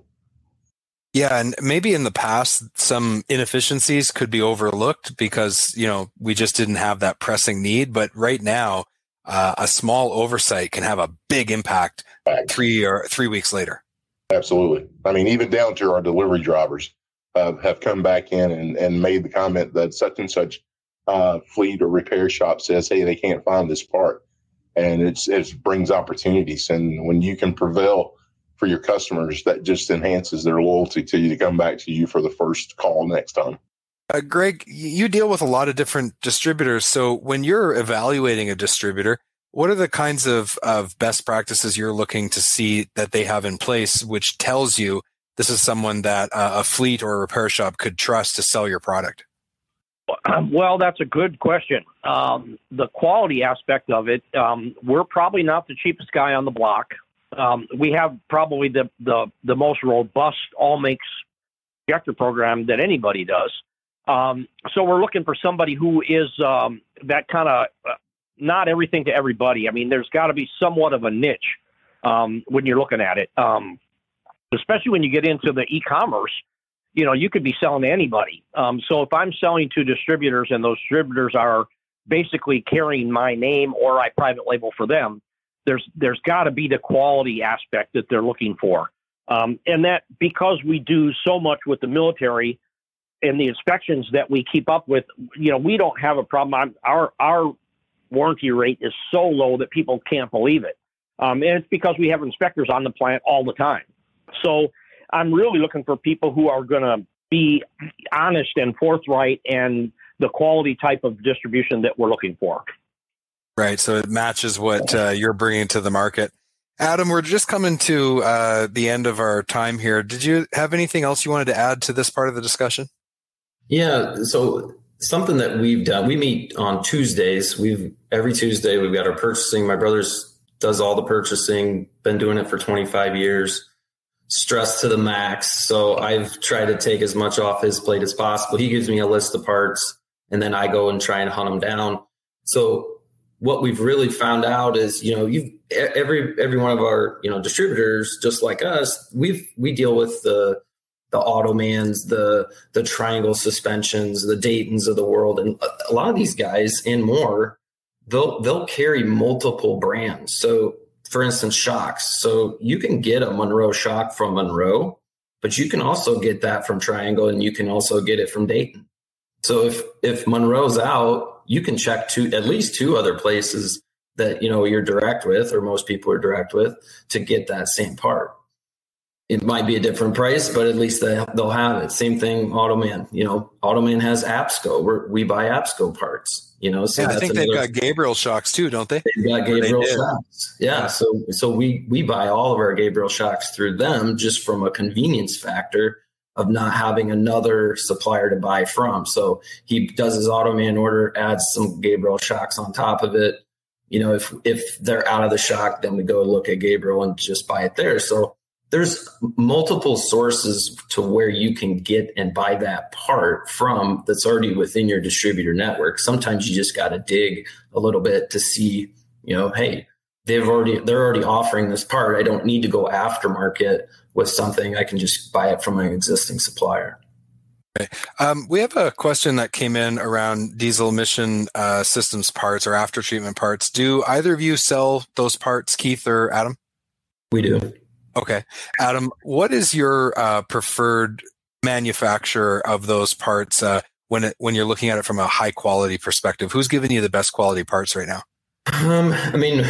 Yeah, and maybe in the past, some inefficiencies could be overlooked because, you know, we just didn't have that pressing need. But right now, uh, a small oversight can have a big impact three or three weeks later. Absolutely. I mean, even down to our delivery drivers uh, have come back in and, and made the comment that such and such uh, fleet or repair shop says, hey, they can't find this part. And it's it brings opportunities. And when you can prevail for your customers, that just enhances their loyalty to you to come back to you for the first call next time. Uh, Greg, you deal with a lot of different distributors. So when you're evaluating a distributor, what are the kinds of, of best practices you're looking to see that they have in place, which tells you this is someone that uh, a fleet or a repair shop could trust to sell your product? Well, that's a good question. Um, the quality aspect of it, um, we're probably not the cheapest guy on the block. Um, we have probably the, the, the most robust all makes injector program that anybody does. Um, so we're looking for somebody who is um, that kind of uh, not everything to everybody. I mean, there's got to be somewhat of a niche um, when you're looking at it, um, especially when you get into the e-commerce. You know, you could be selling to anybody. Um, so if I'm selling to distributors and those distributors are basically carrying my name or I private label for them, there's there's got to be the quality aspect that they're looking for. Um, and that because we do so much with the military and the inspections that we keep up with, you know, we don't have a problem. I'm, our our warranty rate is so low that people can't believe it. Um, and it's because we have inspectors on the plant all the time. So I'm really looking for people who are going to be honest and forthright and the quality type of distribution that we're looking for. Right. So it matches what uh, you're bringing to the market. Adam, we're just coming to uh, the end of our time here. Did you have anything else you wanted to add to this part of the discussion? Yeah. So something that we've done, we meet on Tuesdays. We've every Tuesday we've got our purchasing. My brother's does all the purchasing, been doing it for twenty-five years. Stress to the max. So I've tried to take as much off his plate as possible. He gives me a list of parts and then I go and try and hunt them down. So what we've really found out is, you know, you've every, every one of our, you know, distributors, just like us, we've, we deal with the, the Automans, the, the Triangle Suspensions, the Daytons of the world. And a lot of these guys and more, they'll, they'll carry multiple brands. So for instance, shocks. So you can get a Monroe shock from Monroe, but you can also get that from Triangle and you can also get it from Dayton. So if, if Monroe's out, you can check two, at least two other places that, you know, you're direct with, or most people are direct with, to get that same part. It might be a different price, but at least they, they'll have it. Same thing, Automan. You know, Automan has APSCO. We're, we buy APSCO parts. You know, so yeah, that's I think another, they've got Gabriel shocks too, don't they? They've got Gabriel they shocks. Yeah, yeah. So so we we buy all of our Gabriel shocks through them just from a convenience factor of not having another supplier to buy from. So he does his Automan order, adds some Gabriel shocks on top of it. You know, if if they're out of the shock, then we go look at Gabriel and just buy it there. So there's multiple sources to where you can get and buy that part from that's already within your distributor network. Sometimes you just got to dig a little bit to see, you know, hey, they've already, they're already offering this part. I don't need to go aftermarket with something. I can just buy it from an existing supplier. Okay. Um, we have a question that came in around diesel emission uh, systems parts or after treatment parts. Do either of you sell those parts, Keith or Adam? We do. Okay. Adam, what is your uh, preferred manufacturer of those parts uh, when it, when you're looking at it from a high quality perspective? Who's giving you the best quality parts right now? Um, I mean,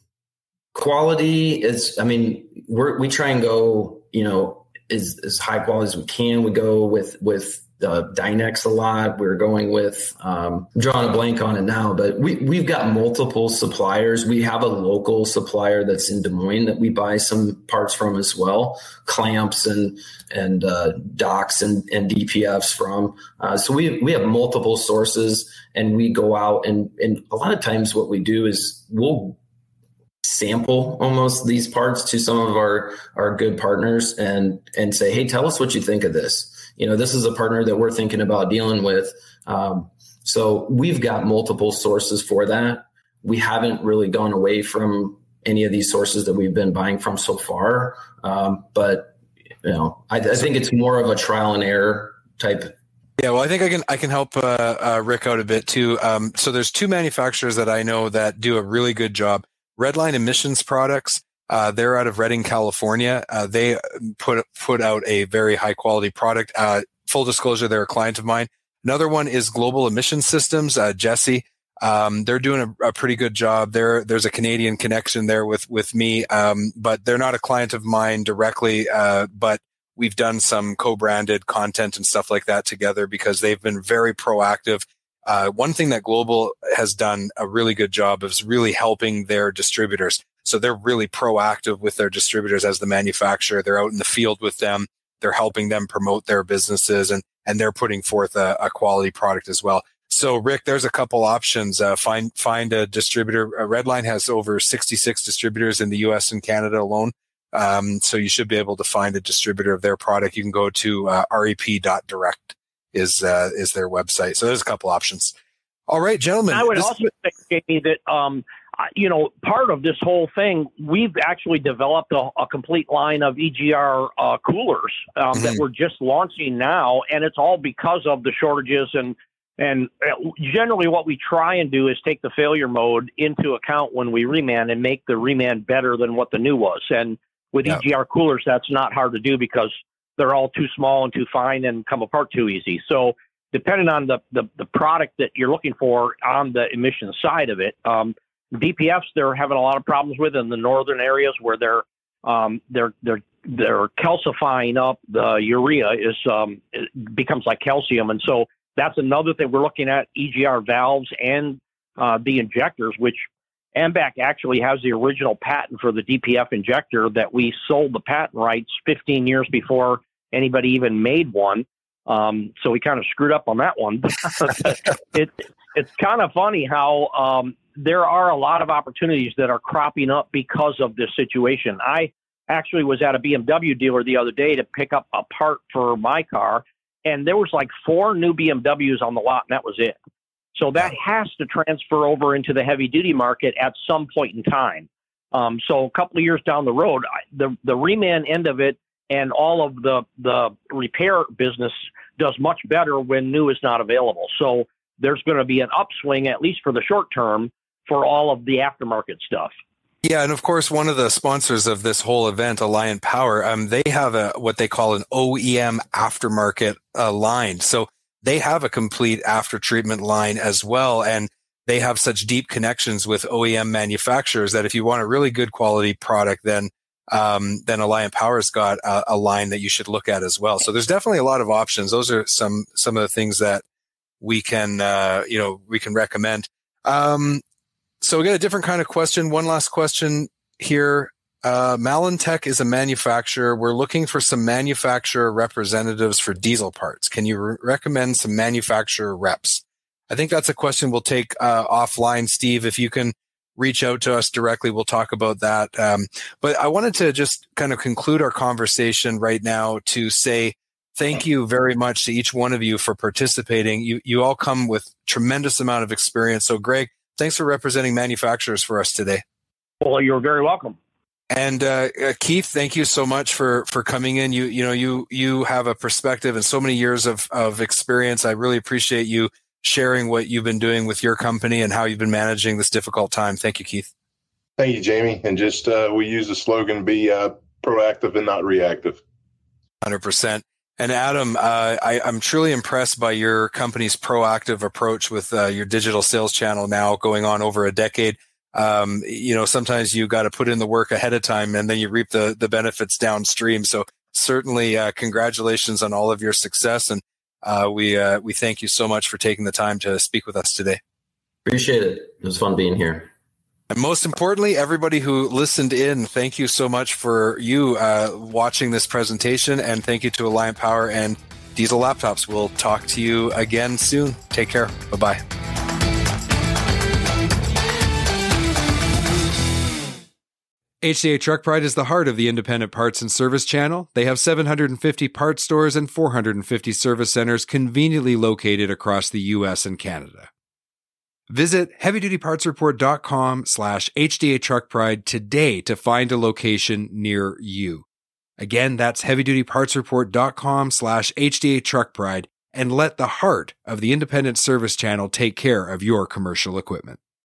quality is, I mean, we're, we try and go, you know, as, as high quality as we can. We go with, with uh, Dynex a lot. We're going with, um, I'm drawing a blank on it now, but we, we've got multiple suppliers. We have a local supplier that's in Des Moines that we buy some parts from as well, clamps and, and, uh, docks and, and D P Fs from. Uh, so we, we have multiple sources and we go out and, and a lot of times what we do is we'll sample almost these parts to some of our, our good partners and, and say, hey, tell us what you think of this. You know, this is a partner that we're thinking about dealing with. Um, so we've got multiple sources for that. We haven't really gone away from any of these sources that we've been buying from so far. Um, but, you know, I, I think it's more of a trial and error type. Yeah, well, I think I can I can help uh, uh, Rick out a bit too. Um, so there's two manufacturers that I know that do a really good job. Redline Emissions Products. Uh, they're out of Redding, California. Uh, they put put out a very high quality product. Uh, full disclosure, they're a client of mine. Another one is Global Emission Systems, uh, Jesse. Um, they're doing a, a pretty good job. There, there's a Canadian connection there with with me, um, but they're not a client of mine directly. Uh, but we've done some co-branded content and stuff like that together because they've been very proactive. Uh, one thing that Global has done a really good job of is really helping their distributors. So they're really proactive with their distributors as the manufacturer. They're out in the field with them. they're helping them promote their businesses, and, and they're putting forth a, a quality product as well. So, Rick, there's a couple options. Uh, find find a distributor. Uh, Redline has over sixty-six distributors in the U S and Canada alone. Um, so you should be able to find a distributor of their product. You can go to uh, R E P dot direct is uh, is their website. So there's a couple options. All right, gentlemen. I would this- also say, Jamie, that um, you know, part of this whole thing, we've actually developed a, a complete line of E G R uh, coolers um, mm-hmm. that we're just launching now, and it's all because of the shortages. And and generally, what we try and do is take the failure mode into account when we reman and make the reman better than what the new was. And with yeah. E G R coolers, that's not hard to do because they're all too small and too fine and come apart too easy. So depending on the, the, the product that you're looking for on the emission side of it, um, D P Fs they're having a lot of problems with in the northern areas where they're um, they're they're they're calcifying up. The urea is um, it becomes like calcium, and so that's another thing we're looking at. E G R valves and uh, the injectors, which A M B A C actually has the original patent for the D P F injector that we sold the patent rights fifteen years before anybody even made one. Um, so we kind of screwed up on that one. it, it's kind of funny how um, there are a lot of opportunities that are cropping up because of this situation. I actually was at a B M W dealer the other day to pick up a part for my car, and there was like four new B M Ws on the lot, and that was it. So that has to transfer over into the heavy-duty market at some point in time. Um, so a couple of years down the road, the the reman end of it and all of the, the repair business does much better when new is not available. So there's going to be an upswing, at least for the short term, for all of the aftermarket stuff. Yeah, and of course, one of the sponsors of this whole event, Alliant Power, um, they have a what they call an O E M aftermarket uh, line. So they have a complete after treatment line as well, and they have such deep connections with O E M manufacturers that if you want a really good quality product, then um, then Alliant Power's got a, a line that you should look at as well. So there's definitely a lot of options. Those are some some of the things that we can uh, you know we can recommend. Um, so we got a different kind of question. One last question here. Uh, Malintech is a manufacturer. We're looking for some manufacturer representatives for diesel parts. Can you re- recommend some manufacturer reps? I think that's a question we'll take uh, offline, Steve. If you can reach out to us directly, we'll talk about that. Um, but I wanted to just kind of conclude our conversation right now to say thank you very much to each one of you for participating. You you all come with tremendous amount of experience. So, Greg, thanks for representing manufacturers for us today. Well, you're very welcome. And uh, uh, Keith, thank you so much for for coming in. You you know you you have a perspective and so many years of of experience. I really appreciate you sharing what you've been doing with your company and how you've been managing this difficult time. Thank you, Keith. Thank you, Jamie. And just uh, we use the slogan: "Be uh, proactive and not reactive." one hundred percent. And Adam, uh, I, I'm truly impressed by your company's proactive approach with uh, your digital sales channel now going on over a decade. Um, you know, sometimes you got to put in the work ahead of time and then you reap the, the benefits downstream. So certainly, uh, congratulations on all of your success. And, uh, we, uh, we thank you so much for taking the time to speak with us today. Appreciate it. It was fun being here. And most importantly, everybody who listened in, thank you so much for you, uh, watching this presentation, and thank you to Alliant Power and Diesel Laptops. We'll talk to you again soon. Take care. Bye-bye. H D A Truck Pride is the heart of the independent parts and service channel. They have seven hundred fifty parts stores and four hundred fifty service centers conveniently located across the U S and Canada. Visit heavydutypartsreport.com slash HDA Truck Pride today to find a location near you. Again, that's heavydutypartsreport.com slash HDA Truck Pride, and let the heart of the independent service channel take care of your commercial equipment.